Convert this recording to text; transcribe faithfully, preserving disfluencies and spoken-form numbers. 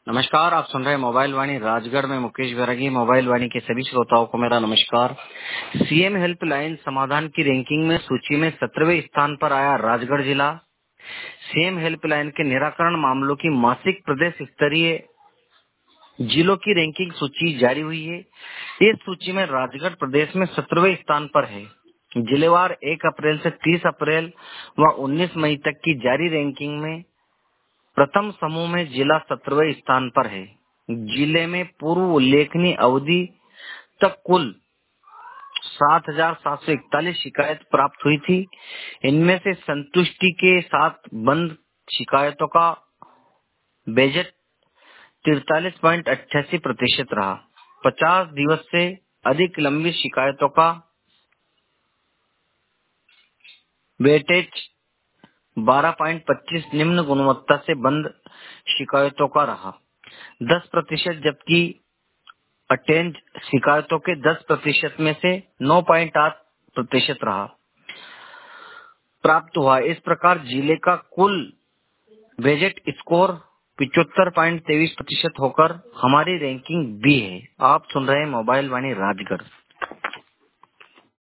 नमस्कार, आप सुन रहे हैं मोबाइल वाणी राजगढ़ में मुकेश बैरागी। मोबाइल वाणी के सभी श्रोताओं को मेरा नमस्कार। सीएम हेल्पलाइन समाधान की रैंकिंग में सूची में सत्रहवें स्थान पर आया राजगढ़ जिला। सीएम हेल्पलाइन के निराकरण मामलों की मासिक प्रदेश स्तरीय जिलों की रैंकिंग सूची जारी हुई है। इस सूची में राजगढ़ प्रदेश में सत्रहवें स्थान पर है। जिलेवार एक अप्रैल से तीस अप्रैल व उन्नीस मई तक की जारी रैंकिंग में प्रथम समूह में जिला सत्रहवें स्थान पर है। जिले में पूर्व उल्लेखनीय अवधि तक कुल सात हजार सात सौ इकतालीस शिकायत प्राप्त हुई थी। इनमें से संतुष्टि के साथ बंद शिकायतों का बजट तिरतालीस पॉइंट अट्ठासी प्रतिशत रहा। पचास दिवस से अधिक लंबी शिकायतों का वेटेज बारह पॉइंट पच्चीस निम्न गुणवत्ता से बंद शिकायतों का रहा दस प्रतिशत, जबकि अटेंड शिकायतों के दस प्रतिशत में से नौ पॉइंट आठ प्रतिशत रहा प्राप्त हुआ। इस प्रकार जिले का कुल बजट स्कोर पिचहत्तर पॉइंट तेईस प्रतिशत होकर हमारी रैंकिंग बी है। आप सुन रहे हैं मोबाइल वाणी राजगढ़।